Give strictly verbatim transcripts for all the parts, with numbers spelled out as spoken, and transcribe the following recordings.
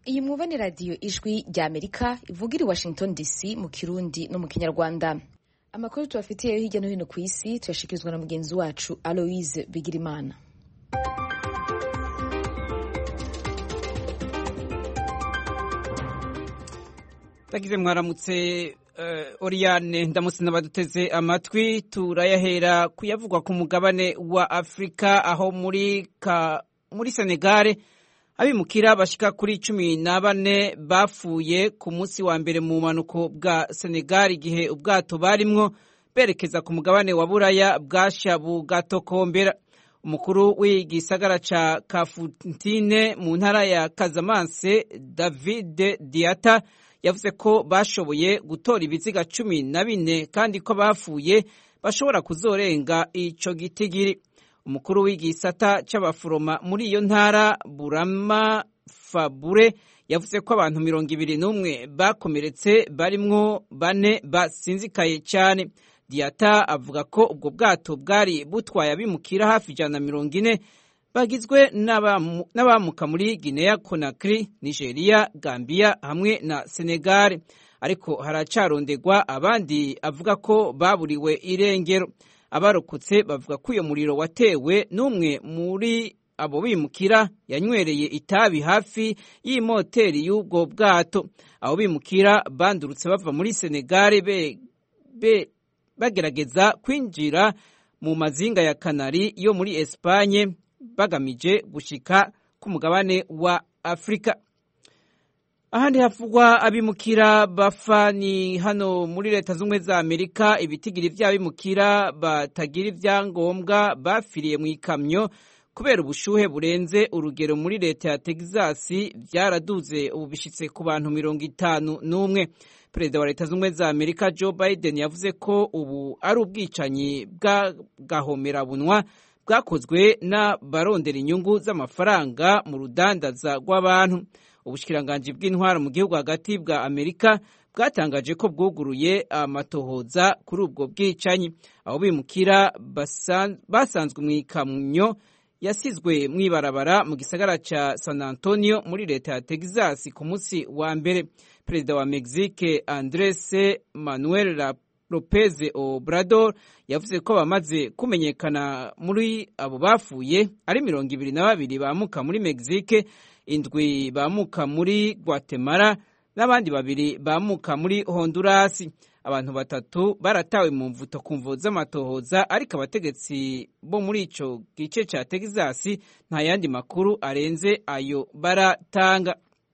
Iyi mwumva ni radiyo ijwi rya Amerika ivugira i Washington D C mu Kirundi no mu Kinyarwanda. Amakuru tubafitiye hirya no hino ku isi tuyashikirizwa na mugenzi wacu Aloise Bigirimana. Tagize mwaramutse uh, Oriane ndamutse n'abaduteze amatwi turayahera kuyavugwa ku mugabane wa Afrika aho muri ka, muri Senegal abimukira bashika kuri cumi na bane bafuye ku munsi wa mbere mu manuko bwa Senegal igihe ubwato barimwo berekeza ku mugabane wa Buraya bwasha bugatokombera. Umukuru w'igisagara ca Kafountine mu ntara ya Casamance David Diatta yavuze ko bashoboye gutora ibiziga cumi na bine kandi ko bafuye bashobora kuzorenga ico gitigiri. Umukuru w'igisata c'abaforoma muri iyo ntara Burama Fabure yavuze ko abantu mirongo ibiri n'umwe bakomeretse barimwo bane basinzikaye cyane. Diatta avuga ko ubwo bwato bwari butwaye abimukira hafi ijana na mirongo ine bagizwe n'abamuka muri Guinea Conakry, Nigeria, Gambia hamwe na Senegal, ariko haracarondegwa abandi avuga ko baburiwe irengero. Abarokotse bavuga ko uyo muriro watewe n'umwe muri abo bimukira yanywereye itabi hafi y'imoteri y'ubwo bwato. Abo bimukira bandurutse bava muri Senegal be, be bagerageza kwinjira mu mazinga ya Kanari yo muri Espagne bagamije gushika ku mugabane wa Afrika. Ahandi havugwa abimukira bafa ni hano muri Leta Zunze za Amerika. Ibitigiri vy'abimukira batagira ivyangombwa bafiriye mu ikamyo kubera ubushuhe burenze urugero muri leta ya Texas vyaraduze ubu bishitse ku bantu mirongo itanu n'umwe. Perezida wa Leta Zunze za Amerika Joe Biden yavuze ko ubu ari ubwicanyi bw'agahomerabunwa bwakozwe n'abarondera inyungu z'amafaranga mu rudandaza rw'abantu. Ubushikiranganji bw'intwaro mu gihugu hagati bwa Amerika bwatangaje ko bwuguruye amatohoza kuri ubwo bwicanyi. Abo bimukira basanzwe mu ikamyo yasizwe mw'ibarabara mu gisagara ca San Antonio muri leta ya Texas ku munsi wa mbere. Perezida wa Mexique Andres Manuel Lopez Obrador yavuze ko bamaze kumenyekana muri abo bafuye ari mirongo ibiri na babiri bamuka muri Mexique, indwi bamuka muri Guatemala n'abandi babiri bamuka muri Honduras. Abantu batatu baratawe mu mvuto ku mvo z'amatohoza, ariko abategetsi bo muri ico gice ca Texas nta yandi makuru arenze ayo baratanga.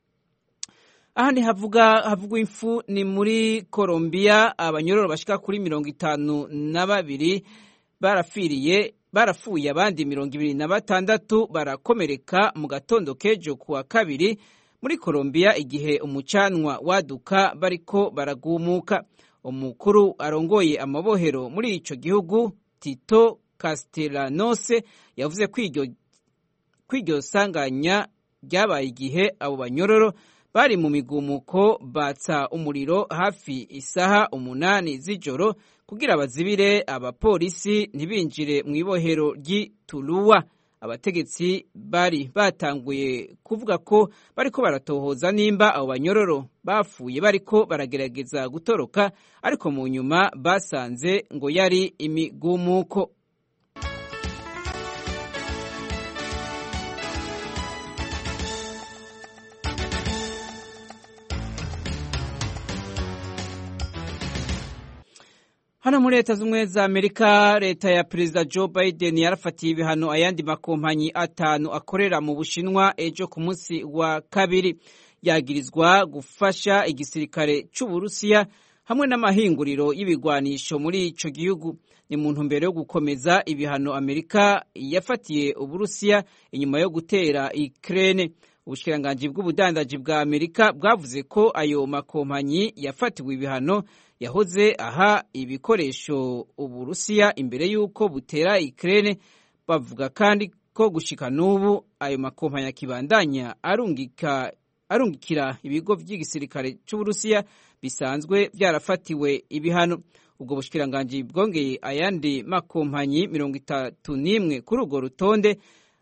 Ahandi havuga havugwa imfu ni muri Colombia. Abanyororo bashika kuri mirongo itanu na babiri barafiriye barafuye abandi mirongo ibiri na batandatu barakomereka mu gatondo kejo kuwa kabiri muri Colombia igihe umucanwa waduka bariko baragumuka. Umukuru arongoye amabohero muri ico gihugu Tito Castellanos yavuze ko iryo sanganya ryabaye igihe abo banyororo bari mu migumuko batsa umuriro hafi isaha umunani z'ijoro kugira bazibire abapolisi ntibinjire mu ibohero ry'Ituluwa. Abategetsi bari batanguye kuvuga ko bariko baratohoza nimba abo banyororo bafuye bariko baragerageza gutoroka, ariko mu nyuma basanze ngo yari imigumuko. Hano muri Leta Zunze za Amerika, leta ya Perezida Joe Biden yarafatiye ibihano ayandi makompanyi atanu akorera mu Bushinwa ejo ku munsi wa kabiri. Yagirizwa gufasha igisirikare c'Uburusiya hamwe n'amahinguriro y'ibigwanisho muri ico gihugu. Ni mu ntumbero yo gukomeza ibihano Amerika yafatiye Uburusiya inyuma yo gutera Ukraine. Ubushikiranganji bw'ubudandaji bwa Amerika bwavuze ko ayo makompanyi yafatiwe ibihano yahoze aha ibikoresho Uburusiya imbere y'uko butera Ukraine. Bavuga kandi ko gushika n'ubu ayo makompanyi akibandanya arungika arungikira ibigo vy'igisirikare c'Uburusiya bisanzwe vyarafatiwe ibihano. Ubwo bushikiranganji bwongeye ayandi makompanyi mirongo itatu n'imwe kuri urwo rutonde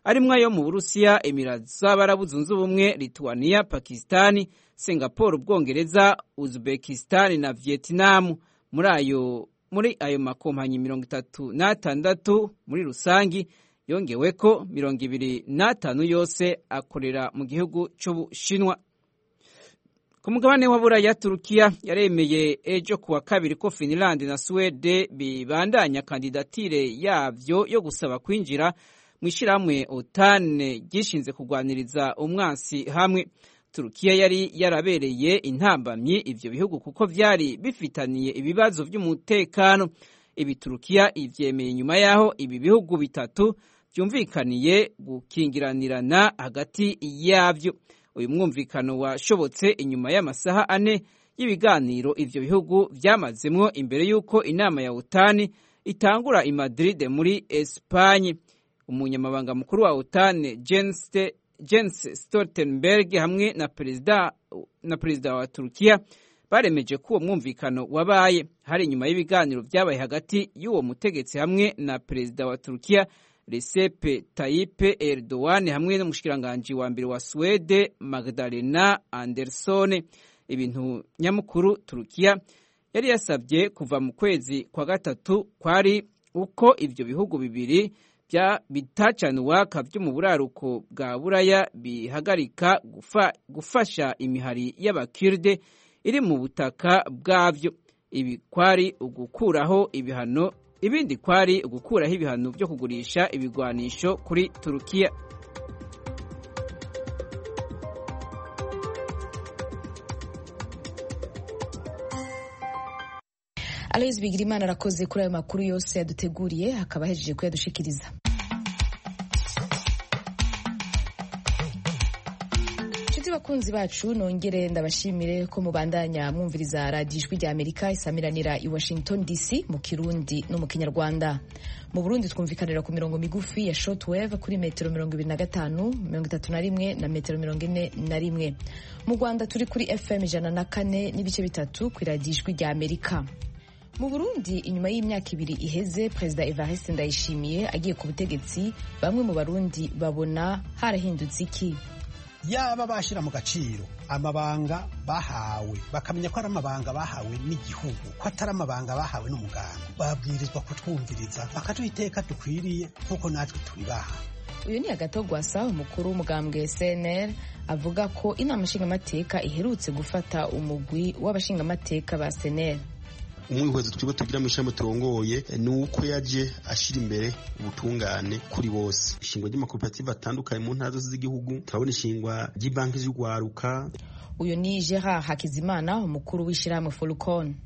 arimwo ayo mu Burusiya, Emirates z'Abarabu Zunze Ubumwe, Lithuania, Pakistani, Singapore, Ubwongereza, Uzbekistan na Vietnam. Muri ayo muri ayo makompanyi mirongo itatu n'atandatu muri rusangi yongeweko mirongo ibiri n'atanu yose akorera mu gihugu c'Ubushinwa. Ku mugabane wa Buraya, Turukiya yaremeye ejo kuwa kabiri ko Finland na Swede bibandanya kandidatire yavyo yo gusaba kwinjira mu ishirahamwe OTAN gishinze kugwaniriza umwansi hamwe. Turukiya yari yarabereye intambamyi ivyo bihugu kuko vyari bifitaniye ibibazo vy'umutekano. Ibi Turukiya ivyemeye nyuma yaho ibi bihugu bitatu vyumvikaniye gukingiranirana hagati yavyo. Uyu mwumvikano washobotse inyuma y'amasaha ane y'ibiganiro ivyo bihugu vyamazemwo imbere y'uko inama ya OTAN itangura i Madrid muri Espagne. Umunyamabanga mukuru wa OTAN Jens Jens Stoltenberg hamwe na perezida na perezida wa Turukiya baremeje ko uwo mwumvikano wabaye hari inyuma y'ibiganiro vyabaye hagati y'uwo mutegetsi hamwe na perezida wa Turukiya Recep Tayyip Erdogan hamwe n'umushikiranganje wa mbere wa Swede Magdalena Andersson. Ibintu nyamukuru Turukiya yari yasabye kuva mu kwezi kwa gatatu kwari uko ivyo bihugu bibiri bya bitacana uwaka vyo mu buraruko bwa Buraya bihagarika gufa, gufasha imihari y'abakirde iri mu butaka bwavyo. Ibi kwari ugukuraho ibihano ibindi kwari ugukuraho ibihano byo kugurisha ibigwanisho kuri Turukiya. Aloys Bigirimana arakoze kuri ayo makuru yose yaduteguriye hakaba hejeje kuyadushikiriza. Nshuti bakunzi bacu, nongere ndabashimire ko mubandanya mwumviriza Radio Ijwi rya Amerika isamiranira i Washington D C mu Kirundi no mu Kinyarwanda. Mu Burundi twumvikanira ku mirongo migufi ya shortwave kuri metero mirongo ibiri na gatanu, mirongo itatu na rimwe na metero mirongo ine na rimwe. Mu Rwanda turi kuri F M ijana na kane n'ibice bitatu ku Radio Ijwi rya Amerika. Mu Burundi inyuma y'imyaka ibiri iheze Perezida Evariste Ndayishimiye agiye ku butegetsi, bamwe mu Barundi babona harahindutse iki? Yaba bashira mu gaciro amabanga bahawe bakamenya ko ari amabanga bahawe n'igihugu, ko atari amabanga bahawe n'umuganga, babwirizwa kutwumviriza bakatuiteka dukwiriye kuko natwe tubibaha. Uyu ni Agatogwasa, umukuru w'umugambwe C N L, avuga ko inama nshingamateka iherutse gufata umugwi w'abashingamateka ba C N L. Umwihwezo twibo tugira mu ishami turongoye nuko yaje ashira imbere ubutungane kuri bose. Ishingwa ry'amakoperative atandukanye mu ntara zose z'igihugu, turabona ishingwa ry'ibanki z'ugwaruka. Uyu ni Gerard Hakizimana, umukuru w'ishirahamwe Folcon.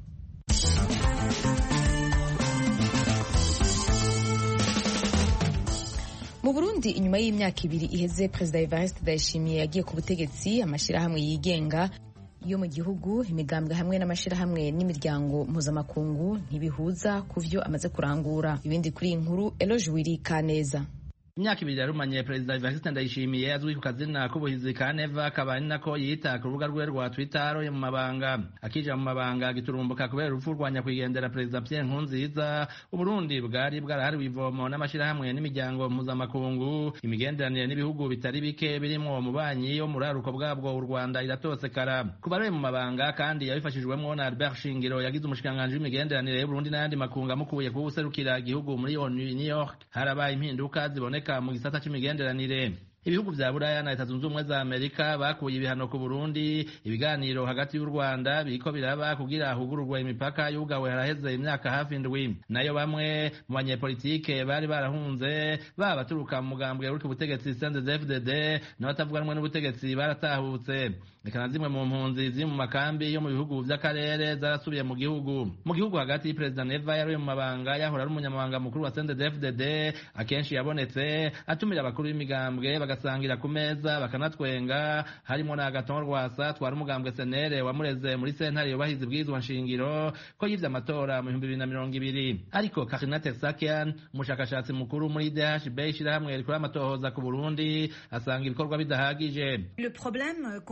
Mu Burundi inyuma y'imyaka ibiri iheze Perezida Evariste Ndayishimiye yagiye ku butegetsi, amashirahamwe yigenga yo mu gihugu, imigambwe hamwe n'amashirahamwe n'imiryango mpuzamakungu ntibihuza kuvyo amaze kurangura. Ibindi kuri inkuru Eloge Wiri Kaneza. Imyaka ibiri yarumanye Perezida Evariste Ndayishimiye azwi ku kazina k'ubuhizi ka Neva, akaba ari nako yita ku rubuga rwe rwa Twitter yo mu mabanga. Akija mu mabanga giturumbuka kubera urupfu rwa nyakwigendera Perezida Pierre Nkurunziza, Uburundi bwari bwarahariwe ivomo n'amashirahamwe n'imiryango mpuzamakungu. Imigenderanire n'ibihugu bitari bike birimo umubanyi wo mu raruko bwabwo u Rwanda iratosekara. Kuba ari mu mabanga kandi yabifashijwemo na Albert Shingiro yagize umushikanganje w'imigenderanire y'Uburundi n'andi makunga mukuye ku guserukira igihugu muri New York. Harabaye impinduka ziboneka mu gisata c'imigenderanire. Ibihugu vya Buraya na Leta Zunze Ubumwe za Amerika bakuye ibihano ku Burundi. Ibiganiro hagati y'u Rwanda biriko biraba kugira hugururwe imipaka yugawe haraheze imyaka hafi indwi. Nayo bamwe mu banyepolitike bari barahunze babaturuka mu mugambwe uri ku butegetsi C N D D F D D n'abatavuganwe n'ubutegetsi baratahutse. Reka na zimwe mu mpunzi ziri mu makambi yo mu bihugu vy'akarere zarasubiye mu gihugu. Mu gihugu hagati Perezida Neva yari mu mabanga yahora ari umunyamabanga mukuru wa C N D D F D D, akenshi yabonetse atumira abakuru b'imigambwe bagasangira ku meza bakanatwenga, harimo na Agathon Rwasa twari umugambwe C N L wamureze muri sentare yubahiza ibwirizwa nshingiro ko yivye amatora mu bihumbi bibiri na mirongo ibiri. Ariko Karina Tersakian, umushakashatsi mukuru muri D H B ishirahamwe rikora amatohoza ku Burundi, asanga ibikorwa bidahagije. Le problème qu'on remarque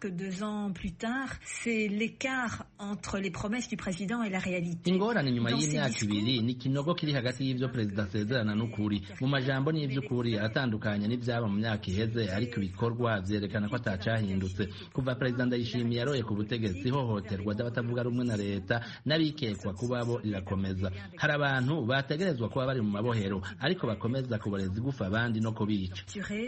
que deux ans plus tard, c'est l'écart entre les promesses du président et la réalité. ingorane nyuma y'imyaka ibiri ni kinogo kiri hagati y'ivyo perezida asezerana n'ukuri mu majambo n'ivy'ukuri aratandukanye n'ivyaba mu myaka iheze ariko ibikorwa vyerekana ko atacahindutse kuva perezida Ndayishimiye yaroye ku butegetsi hohoterwa ry'abatavuga rumwe na leta n'abikekwa kubabo rirakomeza hari abantu bategerezwa kuba bari mu mabohero ariko bakomeza kubareza igufa abandi no kubica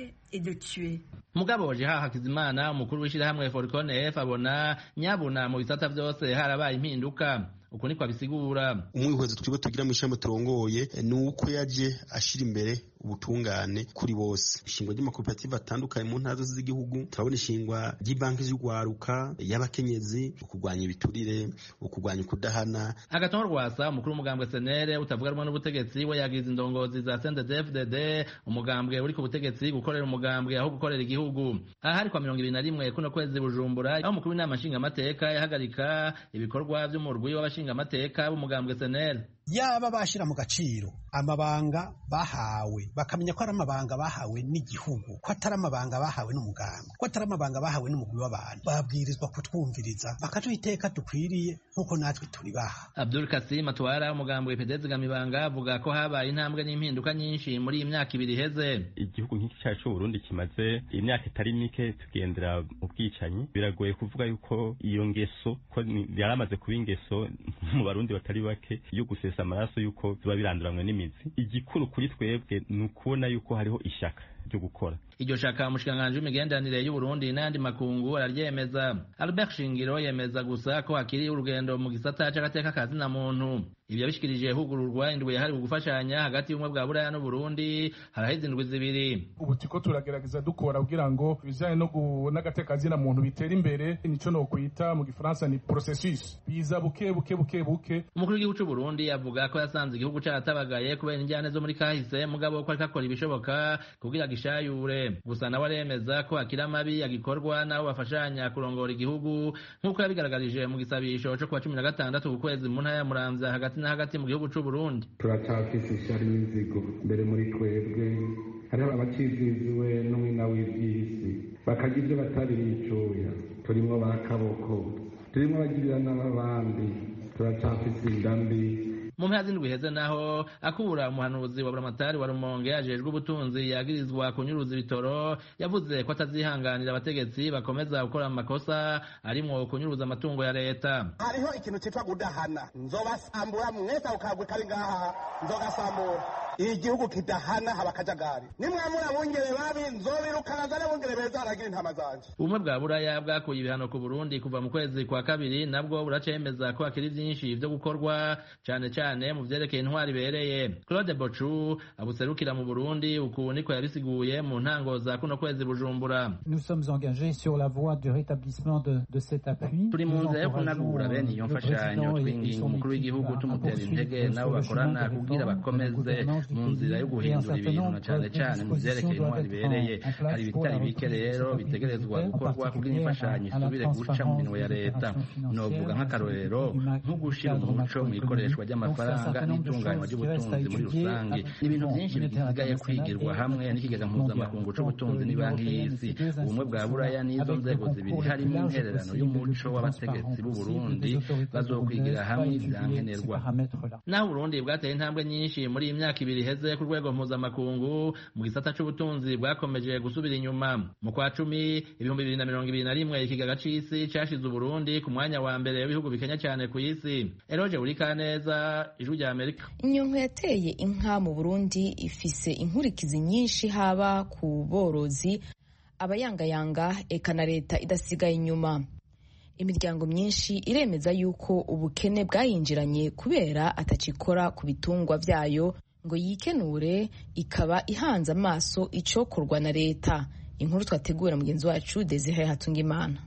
mugabo Jeha Hakizimana umukuru w'ishirahamwe Forcon F abona nyabuna mu bisata vyose harabaye impinduka uko niko abisigura. Umwihwezo twibo tugira mu ishamba turongoye ni uko yaje ashira imbere ubutungane kuri bose. Ishingwa ry'amakoperative atandukanye mu ntara z'igihugu, turabona ishingwa ry'ibanki z'ugwaruka, y'abakenyezi, ukugwanya ibiturire, ukugwanya kudahana. Agatongo Rwasa umukuru w'umugambwe S N L utavuga rumwe n'ubutegetsi we yagize indongozi za C N D D F D D umugambwe uri ku butegetsi gukorera umugambwe aho gukorera igihugu. Aha hari kwa mirongo ibiri na rimwe kuno kwezi Bujumbura aho umukuru w'inama nshingamateka yahagarika ibikorwa vy'umurwi w'abashinga amateka b'umugambwe S N L. Yaba bashira mu gaciro amabanga bahawe bakamenya ko ari amabanga bahawe n'igihugu, ko atari amabanga bahawe n'umugambwe, ko atari amabanga bahawe n'umugwi w'abantu, babwirizwa kutwumviriza bakaduha iteka dukwiriye nkuko natwe turi baha. Abdul Kasim atwara umugambwe P D Z Gamibanga avuga ko habaye intambwe n'impinduka nyinshi muri iyi myaka ibiri heze. Igihugu nk'iki cyacu cy'u Burundi kimaze imyaka itari mike tugendera mu bwicanyi, biragoye kuvuga yuko iyo ngeso ko yaramaze kuba ingeso mu Barundi batari bake yo gusesa amaraso yuko biba biranduranwe n'imizi. Igikuru kuri twebwe ni ukubona yuko hariho ishaka ryo gukora. Iryo shaka umushikanganje w'imigenderanire y'u Burundi n'andi makungu araryemeza. Albert Shingiro yemeza gusa ko hakiri urugendo mu gisata c'agateka kazi na muntu. Ibyo bishikirije hugururwa indwi yahari gufashanya hagati y'umwe bwa Buraya n'u Burundi haraheze indwi zibiri. Ubu tiko turagerageza dukora kugira ngo bizanye no n'agateka kazi na muntu bitera imbere, nico no kwita mu gifaransa ni processus biza buke buke buke buke. Umukuru w'igihugu cy'u Burundi avuga ko yasanze igihugu cyatabagaye kubera injyane zo muri kahise, mugabo ko ariko akora ibishoboka kugira gishayure. Gusa nawe aremeza ko akira mabi yagikorwa nabo bafashanya kurongora igihugu nk'uko yabigaragarije mu gisabisho cyo kuwa cumi na gatandatu ku kwezi mu ntara ya Muramvya hagati na hagati mu gihugu cy'u Burundi. Turacafise ishari y'inzigo mbere muri twebwe, hariho abaciziziwe n'umwina w'iby'isi bakagira ibyo batari bicuya, turimwo bakaboko, turimwo bagirira n'abandi, turacafise indambi. Mu mpera z'indwi heze naho akura umuhanuzi wa Buramatari wa Rumonge ajejwe ubutunzi yagirizwa kunyuruza ibitoro, yavuze ko atazihanganira abategetsi bakomeza gukora amakosa arimwo kunyuruza amatungo ya leta. Hariho ikintu citwa gudahana, nzobasambura mwese ukagwe kari ngaha, nzogasambura. Igihugu kidahana haba kajagari. Nimwamura bungere babi nzobirukana zane bungere beza aragira intama zanje. Ubumwe bwa Buraya bwakuye ibihano ku Burundi kuva mu kwezi kwa kabiri, nabwo buracemeza ko akiri byinshi byo gukorwa cyane cyane mu vyerekeye intwari bereye. Claude Bochu abuserukira mu Burundi uku niko yabisiguye mu ntango za kuno kwezi Bujumbura. Nous sommes engagés sur la voie de rétablissement de, de cet appui. Turi mu nzira yo kunagura bene iyo mfashanyo, twinginga umukuru w'igihugu tumutera intege nabo bakorana kugira bakomeze mu nzira yo guhindura ibintu na cyane cyane mu vyerekeye intwari bereye. Hari ibitari bike rero bitegerezwa gukorwa kugira imfashanyo isubire guca mu minwe ya leta. Novuga nk'akarorero nko gushira umuco mu ikoreshwa ry'amafaranga n'itunganywa ry'ubutunzi muri rusange. Ibintu byinshi bisigaye kwigirwa hamwe n'ikigega mpuzamakungu c'ubutunzi n'Ibanki y'Isi. Ubumwe bwa Buraya n'izo nzego zibiri harimo intererano y'umuco w'abategetsi b'u Burundi bazokwigira hamwe ibyankenerwa. Naho Burundi bwateye intambwe nyinshi muri iyi myaka ibiri heze ku rwego mpuzamakungu mu gisata c'ubutunzi bwakomeje gusubira inyuma. Mu kwa cumi ibihumbi bibiri na mirongo ibiri na rimwe ikigaga c'isi cashize Uburundi ku mwanya wa mbere w'ibihugu bikenya cyane ku isi. Eroje Urikaneza, Ijwi rya Amerika. Inyonko yateye inka mu Burundi ifise inkurikizi nyinshi haba ku borozi, abayangayanga eka na leta idasigaye inyuma. Imiryango myinshi iremeza yuko ubukene bwayinjiranye kubera atacikora ku bitungwa vyayo ngo yikenure, ikaba ihanze amaso icokorwa na leta. Inkuru twategura mugenzi wacu Desire Hatungimana.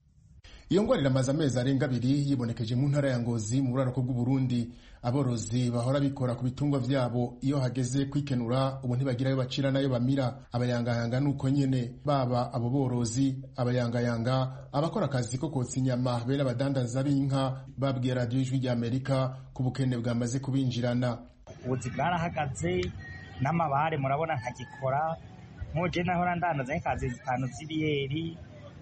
Iyo ngwara iramaze amezi arenga abiri yibonekeje mu ntara ya Ngozi mu buraruko bw'u Burundi. Aborozi bahora bikora ku bitungwa vyabo iyo hageze kwikenura ubu ntibagira ayo bacira nayo bamira. Abayangayanga nuko nyene, baba abo borozi, abayangayanga abakora akazi ko kotsa inyama bene abadandaza b'inka babwiye radio Ijwi rya Amerika ku bukene bwamaze kubinjirana. Ubuzi bwarahagaze n'amabare murabona nkagikora, muje nahora ndandaza nk'ikazi zitanu z'ibiyeri,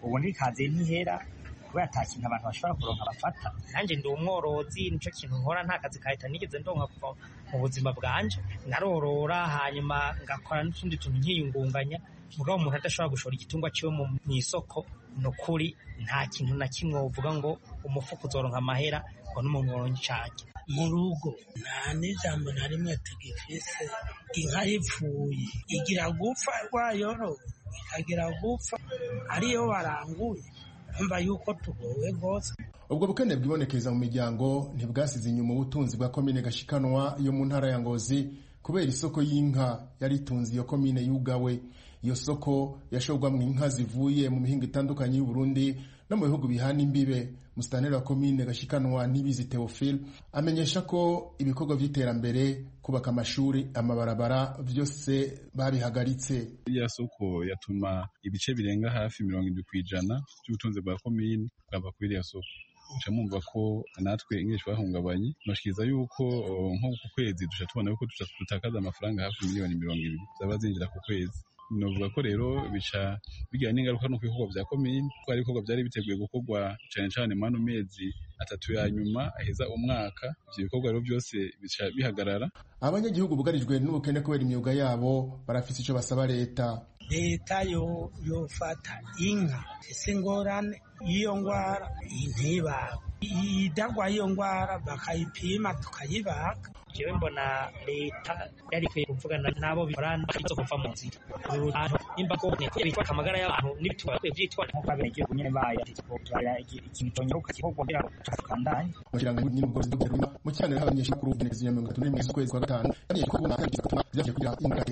ubu ntikaze ntihera kubera ata kintu abantu bashobora kuronka bafata. Nanjye ndi umworozi, nico kintu nkora, nta kazi kahita nigeze ndonka kuva mu buzima bwanje. Narorora hanyuma ngakora n'utundi tuntu nkiyungunganya, mugabo umuntu adashobora gushora igitungwa ciwe mu isoko, nukuri nta kintu na kimwe uvuga ngo umufuko uzoronka amahera ngo n'umuntu woronka icanke. Mu rugo nta n'ijambo na rimwe tugifise. Inka ipfuye igira gupfa, rwayoro ikagira gupfa, ariyo baranguye umva yuko tugowe gose. Ubwo bukene bwibonekeza mu miryango ntibwasize inyuma ubutunzi bwa komine Gashikanwa yo mu ntara ya Ngozi kubera isoko y'inka yari itunze iyo komine yugawe. Iyo soko yashogwamwe inka zivuye mu mihingo itandukanye y'u Burundi no mu bihugu bihana imbibe. Musitanteri wa komine Gashikanwa Nibizi Theophile amenyesha ko ibikorwa vy'iterambere, kubaka amashuri, amabarabara vyose babihagaritse. Iya soko yatuma ibice birenga hafi mirongo indwi kw'ijana by'ubutunzi bwa komine bwava kuri iriya soko. Uca mumva ko natwe ingeshi bahungabanye, noshikiriza yuko nko ku kwezi duca tubona yuko dutakaza amafaranga hafi miliyoni mirongo ibiri zaba zinjira ku kwezi. Novuga ko rero bica bigira n'ingaruka no kwikorwa vya komine, ko ari ibikorwa vyari biteguye gukorwa cane cane mu mezi atatu ya nyuma aheza umwaka, ivyo bikorwa rero byose bica bihagarara. Abanyagihugu bugarijwe n'ubukene kubera imyuga yabo barafise ico basaba leta. Leta yo yofata inka ese ingorane iyo ngwara intibaga, idagwa iyo ngwara bakayipima tukayibaga. Jewe mbona leta yari kwiye kuvugana nabo bikorana izo kuva mu nzira. Urutanto nimba ko ne kwitwa amagara y'abantu n'ibitwa kwe byitwa nko kabege kunyene baya twara ikintu tonyaruka kihogwa kugira ngo tukandanye. Mu kiranga n'ubwo z'ubuzima mu cyane n'abanyeshuri kuri ubu neza mirongo itatu n'imwe z'ukwezi kwa gatanu yari ko kuna kandi gutuma byaje kugira ingate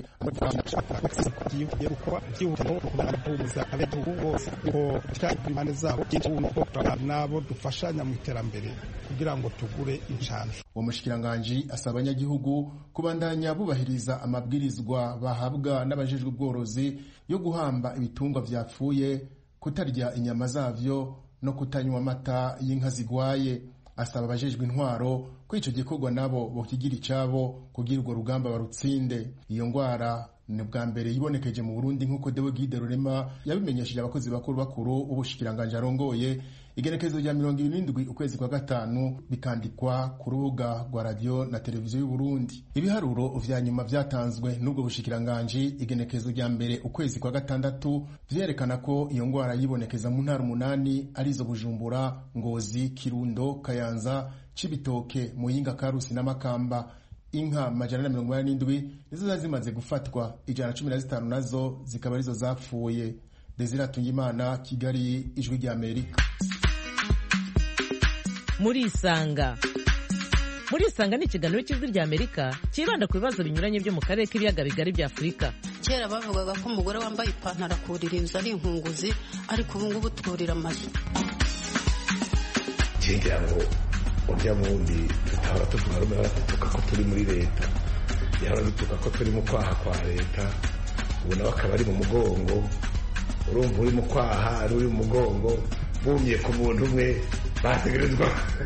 yo gukora by'ubuto kubana n'ubuza abetu bose ko cyari impande zabo cy'ubuno nabo dufashanya mu iterambere kugira ngo tugure incanco. Uwo mushikiranganje asaba abanyagihugu kubandanya bubahiriza amabwirizwa bahabwa n'abajejwe ubworozi yo guhamba ibitungwa vyapfuye, kutarya inyama zavyo no kutanywa amata y'inka zigwaye. Asaba abajejwe intwaro ko ico gikorwa nabo bokigira icabo kugira urwo rugamba barutsinde. Iyo ngwara ni bwa mbere yibonekeje mu Burundi nk'uko Dewe Guide Rurema yabimenyesheje abakozi bakuru bakuru ubushikiranganje arongoye. Igenekezo rya mirongo irindwi ukwezi kwa gatanu bikandikwa ku rubuga rwa radio na televiziyo y'u Burundi. Ibiharuro vya nyuma vyatanzwe n'ubwo bushikiranganje igenekezo rya mbere ukwezi kwa gatandatu vyerekana ko iyo ngwara yibonekeza mu ntara umunani arizo Bujumbura, Ngozi, Kirundo, Kayanza, Cibitoke, Muyinga, Karusi na Makamba. Inka majana na mirongo inani n'indwi nizo zazimaze gufatwa, ijana cumi na zitanu nazo zikaba arizo zapfuye. Desire Tungimana, Kigali, Ijwi rya Amerika. Muri Isanga. Muri Isanga ni ikiganiro cy'Ijwi rya Amerika kibanda ku bibazo binyuranye byo mu karere k'ibiyaga bigari bya Afurika. Kera bavugaga ko umugore wambaye ipantaro akurira inzu ari inkunguzi, ariko ubu ngubu twurira amazu. Kigira ngo urya mundi tutahora tuvuga rumwe baratuka ko turi muri leta, yahora dutuka ko turi mu kwaha kwa leta, ubu nawe akaba ari mu mugongo. Urumva uri mu kwaha ari uri mu mugongo, bumye ku muntu umwe bategerezwa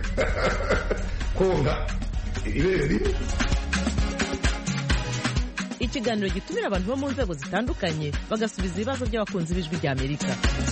konga ibere rimwe. Ikiganiro gitumira abantu bo mu nzego zitandukanye bagasubiza ibibazo by'abakunzi b'Ijwi rya Amerika.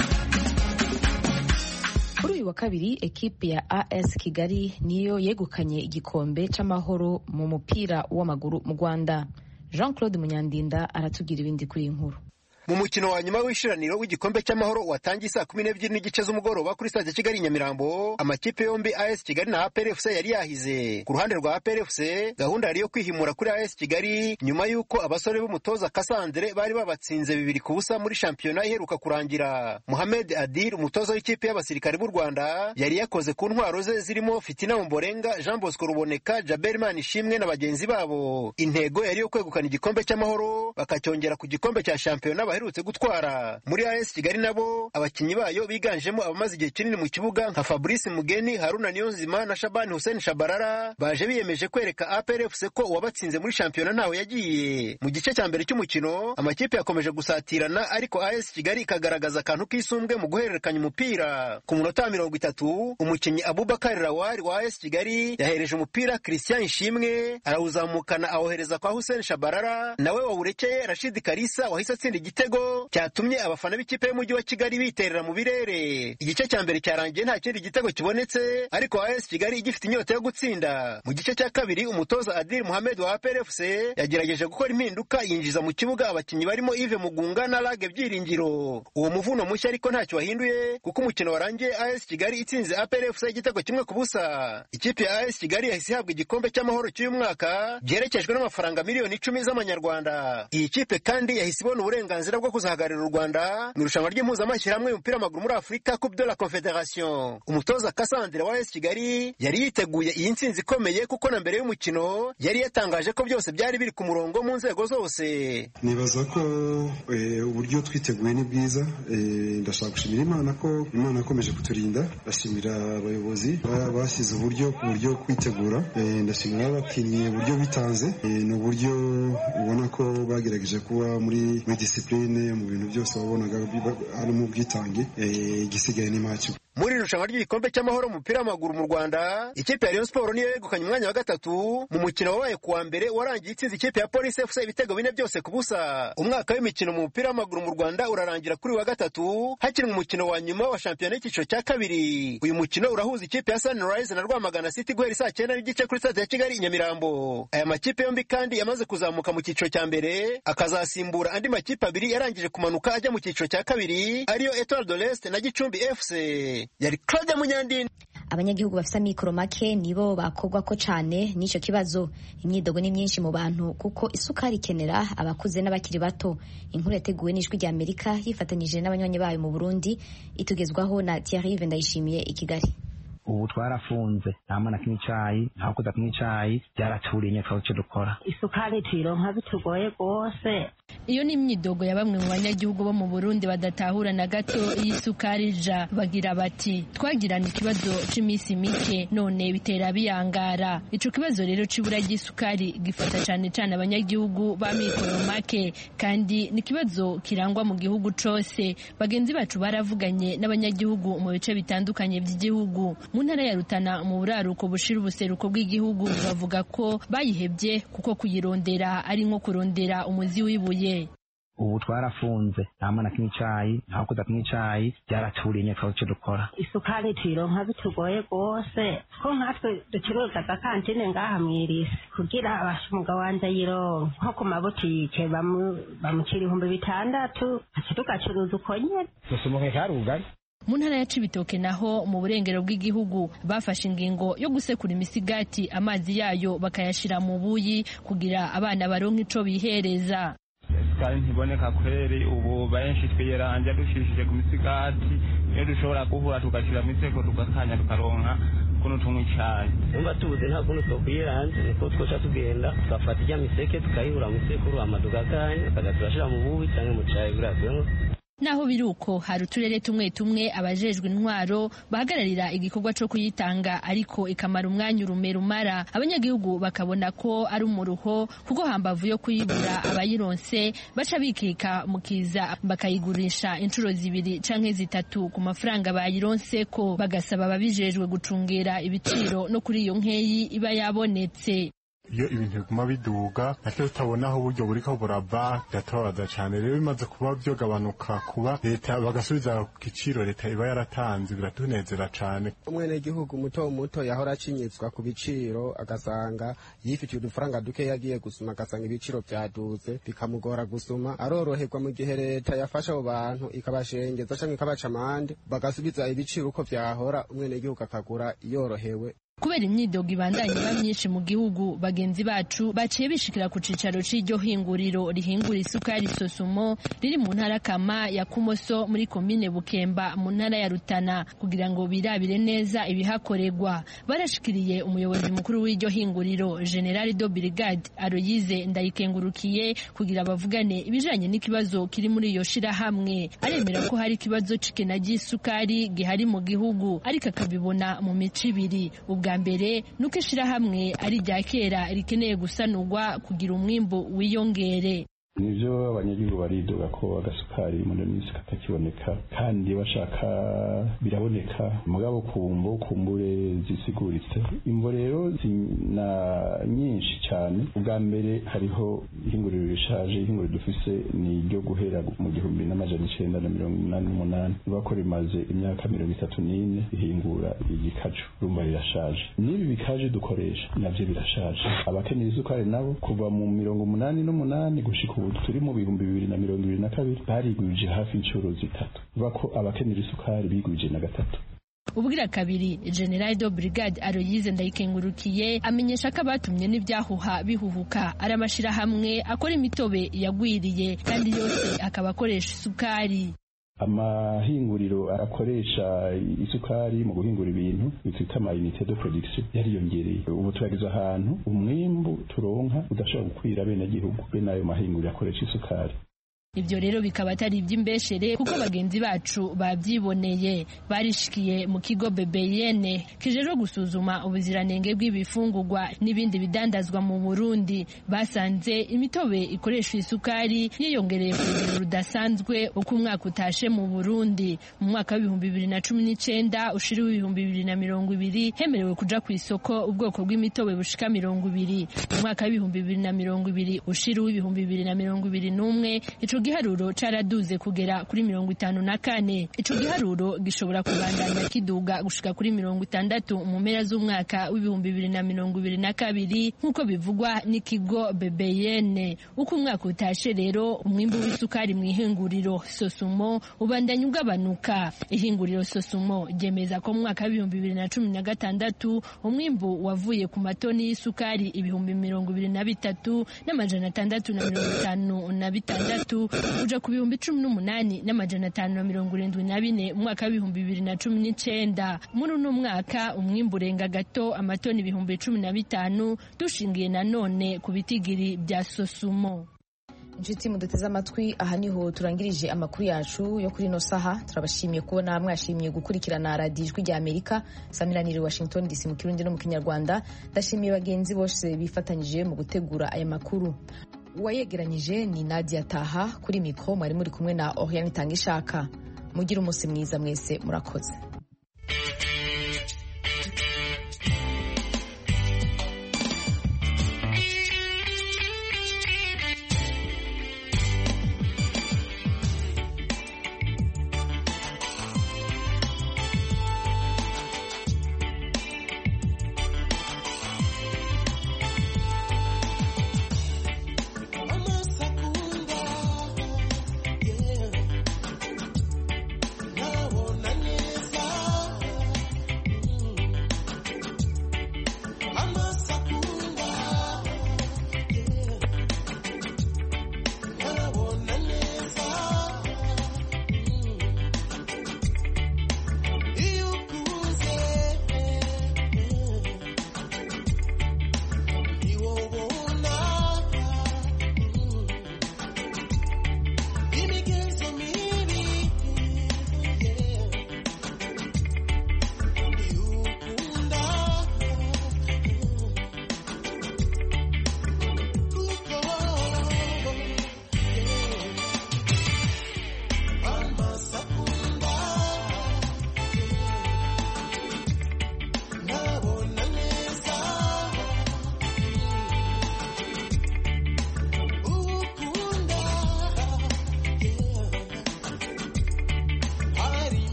Kuri uyu wa kabiri ekipe ya A S Kigali niyo yegukanye igikombe c'amahoro mu mupira w'amaguru mu Rwanda. Jean-Claude Munyandinda aratubwira ibindi kuri iyi nkuru. Mu mukino wa nyuma w'ishiraniro w'igikombe cy'amahoro watangiye saa kumi n'ebyiri n'igice z'umugoroba kuri stade Kigali Nyamirambo, amakipe yombi A S Kigali na A P R F C yari yahize. Ku ruhande rwa A P R F C gahunda yari yo kwihimura kuri A S Kigali nyuma y'uko abasore b'umutoza Cassandre bari babatsinze bibiri ku busa muri shampiyona iheruka kurangira. Mohamed Adil, umutoza w'ikipe y'abasirikare b'u Rwanda, yari yakoze ku ntwaro ze zirimo Fitina Mborenga, Jean Bosco Ruboneka, Jaberman Ishimwe na bagenzi babo. Intego yari yo kwegukana igikombe cy'amahoro bakacyongera ku gikombe cya shampiyona baherutse gutwara. Muri A S Kigali nabo abakinyi bayo biganjemo abamaze igihe kinini mu kibuga nka Fabrice Mugeni, Haruna Niyonzima na Shabani Hussein Shabarara baje biyemeje kwereka A P R F C ko uwabatsinze muri shampiyona ntawe yagiye. Mu gice cya mbere cy'umukino amakipe yakomeje gusatirana, ariko A S Kigali ikagaragaza akantu k'isumbwe mu guhererekanya umupira. Ku munota wa mirongo itatu umukinyi Abubakar Rawari wa A S Kigali yahereje umupira Christian Ishimwe, arawuzamukana awohereza kwa Hussein Shabarara, nawe wawurekeye Rashid Karisa wahise atsinda igitego igitego cyatumye abafana b'ikipe y'umujyi wa Kigali biterera mu birere. Igice cya mbere cyarangiye nta kindi gitego kibonetse, ariko A S Kigali igifite inyota yo gutsinda. Mu gice cya kabiri umutoza Adil Mohamed wa A P R F C yagerageje gukora impinduka, yinjiza mu kibuga abakinnyi barimo Yves Mugunga na Lage Byiringiro. Uwo muvuno mushya ariko ntacyo wahinduye kuko umukino warangiye A S Kigali itsinze A P R F C igitego kimwe ku busa. Ikipe ya A S Kigali yahise ihabwa igikombe cy'amahoro cy'uyu mwaka byerekejwe n'amafaranga miliyoni icumi z'amanyarwanda. Iyi kipe kandi yahise ibona uburenganzira bwo kuzahagararira u Rwanda mu irushanwa ry'impuzamashyirahamwe y'umupira w'amaguru muri Afurika Coupe de la Confederation. Umutoza Cassandre wa A S Kigali yari yiteguye iyi ntsinzi ikomeye kuko na mbere y'umukino yari yatangaje ko byose byari biri ku murongo mu nzego zose. Nibaza ko uburyo twiteguye ni bwiza, ndashaka gushimira Imana ko Imana yakomeje kuturinda, ndashimira abayobozi bashyize uburyo ku buryo kwitegura, ndashimira abakinnyi uburyo bitanze, ni uburyo ubona ko bagerageje kuba muri muri discipline mu bintu byose wabonaga harimo ubwitange, igisigaye ni macyo. Muri irushanwa ry'igikombe cy'amahoro umupira w'amaguru mu Rwanda, ikipe ya Rayon Sport niyo yegukanye umwanya wa gatatu mu mukino wabaye kuwa mbere warangiye itsinze ikipe ya Police F C ibitego bine byose ku busa. Umwaka w'imikino mu mupira w'amaguru mu Rwanda urarangira kuri wa gatatu hakinwa umukino wa nyuma wa shampiyona y'icyiciro cya kabiri. Uyu mukino urahuza ikipe ya Sunrise na Rwamagana City guhera saa cyenda n'igice kuri stade ya Kigali i Nyamirambo. Aya makipe yombi kandi yamaze kuzamuka mu cyiciro cya mbere, akazasimbura andi makipe abiri yarangije kumanuka ajya mu cyiciro cya kabiri ariyo Etoile de l'Est na Gicumbi F C. Yari Claude Munyandini. Abanyagihugu bafite amikoro make nibo bakogwa ko cyane n'icyo kibazo. Imyidogo ni myinshi mu bantu kuko isukari ikenera abakuze n'abakiri bato. Inkuru yateguwe n'Ijwi rya Amerika yifatanyije n'abanywanyi bayo mu Burundi, itugezwaho na Thierry Vendayishimiye i Kigali. Ubu twarafunze nta mwana kimwe icayi nta kuza kimwe icayi byaraturiye twaba cyo dukora. Isukari twironka bitugoye rwose. Iyo ni imyidogo ya bamwe mu banyagihugu bo mu Burundi badatahura na gato iyi sukari ja, bagira bati twagirana ikibazo cy'iminsi mike none bitera biyangara. Ico kibazo rero cibura ry'isukari gifata cyane cyane abanyagihugu ba mikoro make, kandi ni kibazo kirangwa mu gihugu cose. Bagenzi bacu baravuganye n'abanyagihugu mu bice bitandukanye by'igihugu. Mu ntara ya Rutana mu buraruko bushira ubuseruko bw'igihugu bavuga ko bayihebye kuko kuyirondera ari nko kurondera umuzi w'ibuye. Ubu twarafunze nta mwana kimwe icayi nta kuza kimwe icayi byaraturiye twaba cyo dukora. Isukari twironka bitugoye rwose ko nkatwe ducuruza agakantine ngaha mwirisi kugira abasha umugabo wanje yironka nko ku mabutike bamucira ibihumbi bitandatu tugacuruza uko nyene dusumuke karugari. Mu ntara ya Cibitoke naho mu burengero bw'igihugu bafashe ingingo yo gusekura imisigati amazi yayo bakayashira mu buyi kugira abana baronke ico bihereza. Isukari ntiboneka kweri, ubu benshi twiyeranja dushishije ku misigati, iyo dushobora guhura tugashira mu iseko tugakanya tukaronka kuno tunywa icayi. Umva tubuze nta kuntu twokwiyeranja, niko twoca tugenda tugafata ijya miseke tukayihura mu isekuru hama tugakanya tukaza turashira mu buyi canke mu cayi biravemo. Naho biruko hari uturere tumwe tumwe abajejwe intwaro bahagararira igikorwa cyo kuyitanga ariko ikamara umwanya urume rumara. Abanyagihugu bakabona ko ari umuruho kuko hambavu yo kuyibura abayironse baca bikika mukiza bakayigurisha inshuro zibiri canke zitatu ku mafaranga bayironse ko, bagasaba ababijejwe gucungera ibiciro no kuri iyo nkeyi iba yabonetse. Iyo ibintu biguma biduga natwe tutabona aho uburyo buriko burava biratubabaza cyane. Rero bimaze kuba byogabanuka kuba leta bagasubiza ku giciro leta iba yaratanze biratunezera cyane. Umwenegihugu muto muto yahora acinyizwa ku biciro agasanga yifitiye udufaranga duke yagiye gusuma agasanga ibiciro byaduze bikamugora gusuma, aroroherwa mu gihe leta yafasha abo bantu ikabashengeza canke ikabaca amande bagasubiza ibiciro uko vyahora, umwenegihugu akagura yorohewe. Kubera imyidogo ibandanye iba myinshi mu gihugu, bagenzi bacu baciye bishikira ku cicaro c'iryo hinguriro rihingura isukari Sosumo riri mu ntara kama ya Kumoso muri komine Bukemba mu ntara ya Rutana kugira ngo birabire neza ibihakorerwa. Barashikiriye umuyobozi mukuru w'iryo hinguriro General de Brigade Aloyize Ndayikengurukiye kugira bavugane ibijanye n'ikibazo kiri muri iyo shira hamwe. Aremera ko hari ikibazo c'ikena ry'isukari gihari mu gihugu ariko akabibona mu mici ibiri. Ubwa mbere nuko ishirahamwe ari rya kera rikeneye gusanurwa kugira umwimbo wiyongere. nivyo abanyagihugu baridoga ko agasukari muri minsi katakiboneka kandi bashaka biraboneka mugabo kumvo kumbure zisiguritse imvo rero zina nyinshi cyane ubwa mbere hariho ihinguriro rishaje ihinguriro dufise ni ryo guhera mu gihumbi n'amajana icenda na mirongo umunani n'umunani bako rimaze imyaka mirongo itatu n'ine ihingura igikaju rumba rirashaje n'ibi bikaje dukoresha navyo birashaje abakeneye isukari nabo kuva mu mirongo umunani n'umunani gushika ubu turi mu bihumbi bibiri na mirongo ibiri na kabiri barigwije hafi inshuro zitatu bako abakeneye isukari bigwije na gatatu. Ubwira kabiri General de Brigade Aloyize Ndayikengurukiye amenyesha ko abatumye n'ibyahuha bihuhuka ari amashirahamwe akora imitobe yagwiriye kandi yose akaba akoresha isukari. Amahinguriro akoresha isukari mu guhingura ibintu bitwita ama unité de production yariyongereye ubu turagize ahantu umwimbu turonka udashobora gukwira bene gihugu bene ayo mahinguriro akoresha isukari. Ibyo rero bikaba atari iby'imbeshere kuko bagenzi bacu babyiboneye barishikiye mu kigo B B N kijejwe gusuzuma ubuziranenge bw'ibifungurwa n'ibindi bidandazwa mu Burundi basanze imitobe ikoresha isukari yiyongereye ku rugero rudasanzwe uko umwaka utashe mu Burundi mu mwaka w'ibihumbi bibiri na cumi n'icenda ushira w'ibihumbi bibiri na mirongo ibiri hemerewe kuja ku isoko ubwoko bw'imitobe bushika mirongo ibiri mu mwaka w'ibihumbi bibiri na mirongo ibiri ushira w'ibihumbi bibiri na mirongo ibiri n'umwe ico giharuro caraduze kugera kuri mirongo itanu na kane ico giharuro gishobora kubandanya kiduga gushika kuri mirongo itandatu mu mpera z'umwaka w'ibihumbi bibiri na mirongo ibiri na kabiri nk'uko bivugwa n'ikigo B B N uko umwaka utashe rero umwimbu w'isukari mu ihinguriro Sosumo ubandanya ugabanuka ihinguriro Sosumo ryemeza ko mu mwaka w'ibihumbi bibiri na cumi na gatandatu umwimbu wavuye ku matoni y'isukari ibihumbi mirongo ibiri na bitatu n'amajana atandatu na mirongo itanu na bitandatu uja ku bihumbi cumi n'umunani n'amajana atanu na mirongo irindwi na bine mu mwaka w'ibihumbi bibiri na cumi n'icenda muri uno mwaka umwimbu urenga gato amatoni ibihumbi cumi na bitanu dushingiye nanone ku bitigiri bya Sosumo. Inshuti muduteze amatwi aha niho turangirije amakuru yacu yo kuri ino saha turabashimiye kubona mwashimiye gukurikirana radiyo ijwi rya Amerika Samiranire Washington D C mu Kirundi no mu Kinyarwanda ndashimiye bagenzi bose bifatanyije mu gutegura aya makuru uwayegeranyije ni Nadia Taha kuri mikro mwari muri kumwe na Oriane Tangishaka mugira umunsi mwiza mwese murakoze.